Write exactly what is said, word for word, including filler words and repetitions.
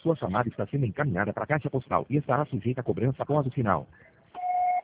Sua chamada está sendo encaminhada para a caixa postal e estará sujeita a cobrança após o sinal.